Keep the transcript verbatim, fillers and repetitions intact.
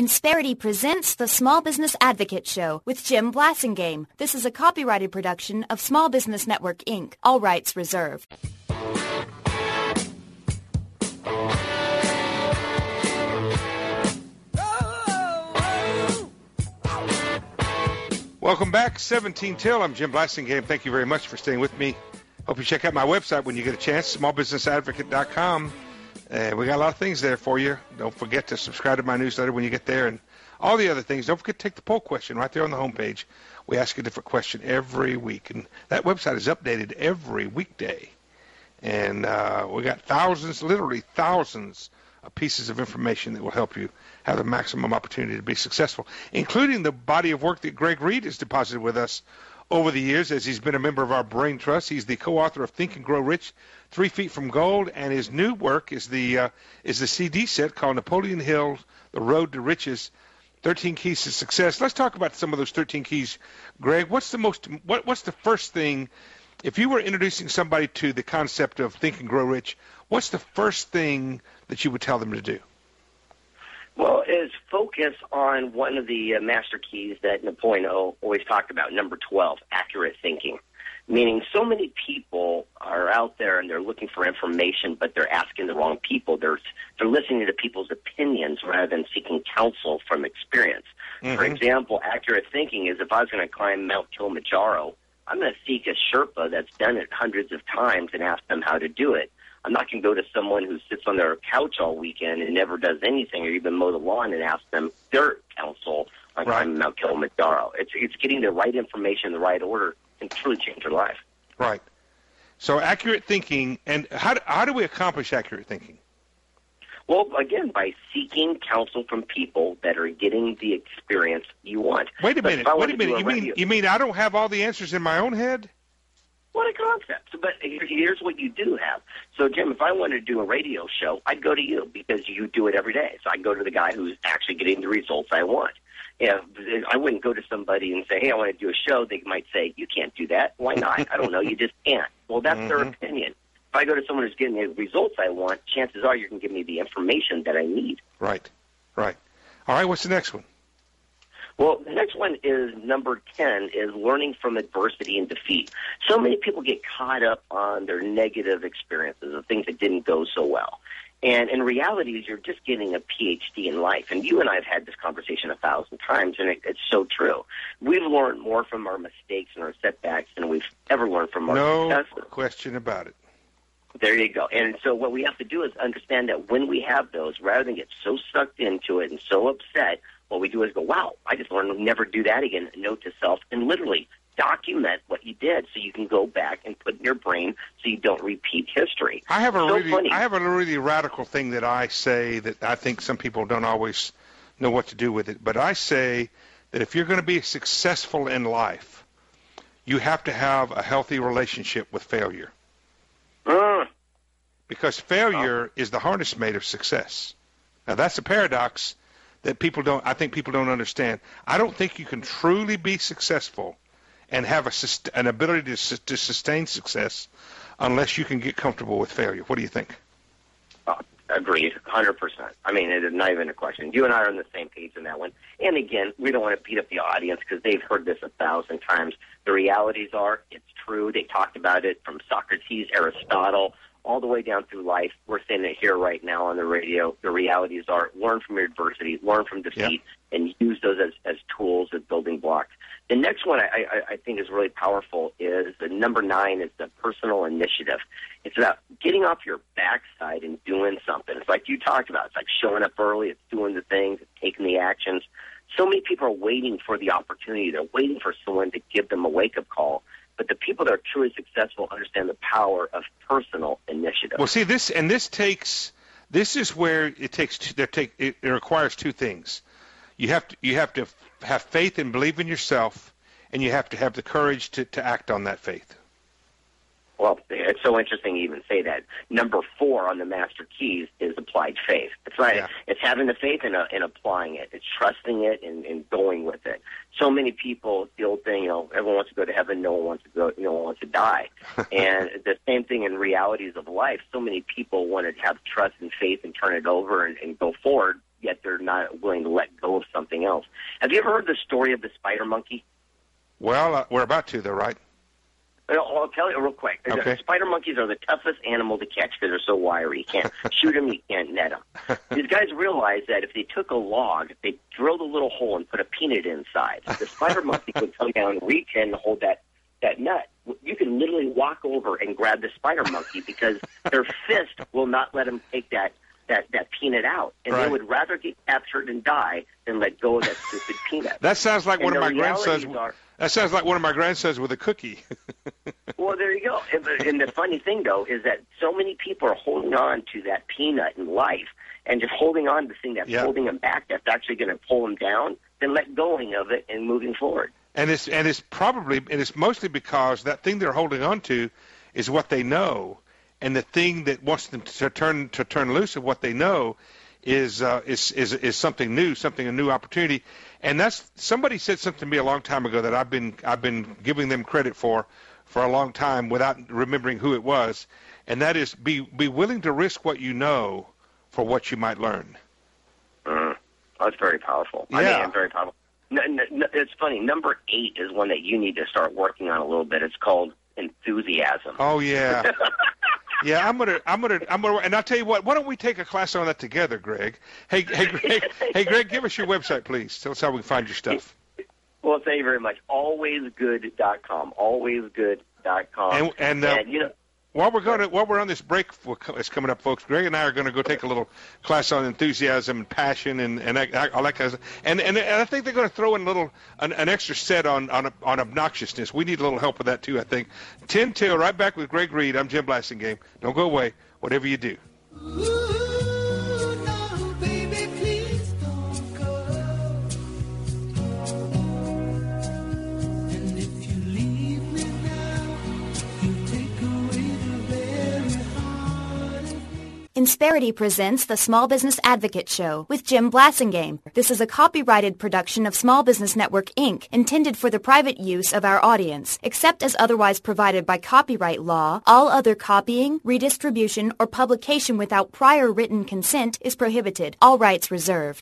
Insperity presents the Small Business Advocate Show with Jim Blasingame. This is a copyrighted production of Small Business Network, Incorporated. All rights reserved. Welcome back, seventeen till. I'm Jim Blasingame. Thank you very much for staying with me. Hope you check out my website when you get a chance, small business advocate dot com. Uh, we got a lot of things there for you. Don't forget to subscribe to my newsletter when you get there and all the other things. Don't forget to take the poll question right there on the homepage. We ask a different question every week, and that website is updated every weekday. And uh, we got thousands, literally thousands of pieces of information that will help you have the maximum opportunity to be successful, including the body of work that Greg Reed has deposited with us over the years as he's been a member of our Brain Trust. He's the co-author of Think and Grow Rich, Three Feet from Gold, and his new work is the uh, is the C D set called Napoleon Hill, The Road to Riches, thirteen Keys to Success. Let's talk about some of those thirteen keys. Greg, what's the most what, what's the first thing, if you were introducing somebody to the concept of Think and Grow Rich, what's the first thing that you would tell them to do? Well, is focus on one of the uh, master keys that Napoleon always talked about, number twelve, accurate thinking. Meaning so many people are out there and they're looking for information, but they're asking the wrong people. They're, they're listening to people's opinions rather than seeking counsel from experience. Mm-hmm. For example, accurate thinking is if I was going to climb Mount Kilimanjaro, I'm going to seek a Sherpa that's done it hundreds of times and ask them how to do it. I'm not going to go to someone who sits on their couch all weekend and never does anything or even mow the lawn and ask them their counsel on right. climbing Mount Kilimanjaro. It's, it's getting the right information in the right order can truly change your life. Right. So accurate thinking, and how do, how do we accomplish accurate thinking? Well, again, by seeking counsel from people that are getting the experience you want. Wait a minute. Wait a minute. You mean you mean I don't have all the answers in my own head? What a concept. But here's what you do have. So, Jim, if I wanted to do a radio show, I'd go to you because you do it every day. So I'd go to the guy who's actually getting the results I want. Yeah, I wouldn't go to somebody and say, hey, I want to do a show. They might say, you can't do that. Why not? I don't know. You just can't. Well, that's mm-hmm. their opinion. If I go to someone who's getting the results I want, chances are you can give me the information that I need. Right, right. All right, what's the next one? Well, the next one is number ten, is learning from adversity and defeat. So many people get caught up on their negative experiences, the things that didn't go so well. And in reality, you're just getting a P H D in life. And you and I have had this conversation a thousand times, and it, it's so true. We've learned more from our mistakes and our setbacks than we've ever learned from our no successes. No question about it. There you go. And so what we have to do is understand that when we have those, rather than get so sucked into it and so upset, what we do is go, wow, I just learned to never do that again. Note to self, and literally document what you did so you can go back and put in your brain so you don't repeat history. I have a so really funny. I have a really radical thing that I say that I think some people don't always know what to do with it. But I say that if you're going to be successful in life, you have to have a healthy relationship with failure. Mm. Because failure oh. is the harness mate of success. Now that's a paradox that people don't I think people don't understand. I don't think you can truly be successful and have a, an ability to, to sustain success unless you can get comfortable with failure. What do you think? Oh, agreed, one hundred percent. I mean, it is not even a question. You and I are on the same page in that one. And again, we don't want to beat up the audience because they've heard this a thousand times. The realities are, it's true. They talked about it from Socrates, Aristotle, all the way down through life. We're saying it here right now on the radio. The realities are, learn from your adversity, learn from defeat, yeah. and use those as, as tools, as building blocks. The next one I, I, I think is really powerful is the number nine is the personal initiative. It's about getting off your backside and doing something. It's like you talked about. It's like showing up early. It's doing the things. It's taking the actions. So many people are waiting for the opportunity. They're waiting for someone to give them a wake-up call. But the people that are truly successful understand the power of personal initiative. Well, see, this and this takes this is where it takes there take it, it requires two things. You have to you have to have faith and believe in yourself, and you have to have the courage to, to act on that faith. Well, it's so interesting you even say that. Number four on the master keys is applied faith. It's like yeah. it's having the faith and, uh, and applying it. It's trusting it and, and going with it. So many people, the old thing, you know, everyone wants to go to heaven, no one wants to go, no one wants to die. And the same thing in realities of life. So many people want to have trust and faith and turn it over and, and go forward. yet they're not willing to let go of something else. Have you ever heard the story of the spider monkey? Well, uh, we're about to, though, right? I'll tell you real quick. Okay. Spider monkeys are the toughest animal to catch because they're so wiry. You can't shoot them, you can't net them. These guys realized that if they took a log, they drilled a little hole and put a peanut inside. The spider monkey would come down, reach in, and hold that, that nut. You can literally walk over and grab the spider monkey because their fist will not let them take that, that, that peanut out. And right. they would rather get captured and die than let go of that stupid peanut. That sounds like and one of my grandsons. Are, that sounds like one of my grandsons with a cookie. Well, there you go. And, and the funny thing, though, is that so many people are holding on to that peanut in life and just holding on to the thing that's yeah. holding them back, that's actually going to pull them down, then let going of it and moving forward. And it's and it's probably and it's mostly because that thing they're holding on to is what they know, and the thing that wants them to turn to turn loose of what they know is uh, is is is something new, something a new opportunity. And that's somebody said something to me a long time ago that I've been I've been giving them credit for for a long time without remembering who it was, and that is be be willing to risk what you know for what you might learn. Mm, that's very powerful. Yeah. I mean, very powerful. No, no, no, it's funny. Number eight is one that you need to start working on a little bit. It's called enthusiasm. Oh yeah. Yeah, I'm gonna, I'm gonna, I'm gonna, and I'll tell you what. Why don't we take a class on that together, Greg? Hey, hey, Greg, hey, Greg, give us your website, please. Tell us how we can find your stuff. Well, thank you very much. always good dot com. always good dot com. And, and, uh, and you know, while we're going to, while we're on this break that's coming up, folks, Greg and I are going to go take a little class on enthusiasm and passion and and all that kind of stuff. And and, and I think they're going to throw in a little an, an extra set on on on obnoxiousness. We need a little help with that too, I think. ten till, right back with Greg Reed. I'm Jim Blasingame. Don't go away. Whatever you do. Insperity presents the Small Business Advocate Show with Jim Blasingame. This is a copyrighted production of Small Business Network, Incorporated, intended for the private use of our audience. Except as otherwise provided by copyright law, all other copying, redistribution, or publication without prior written consent is prohibited. All rights reserved.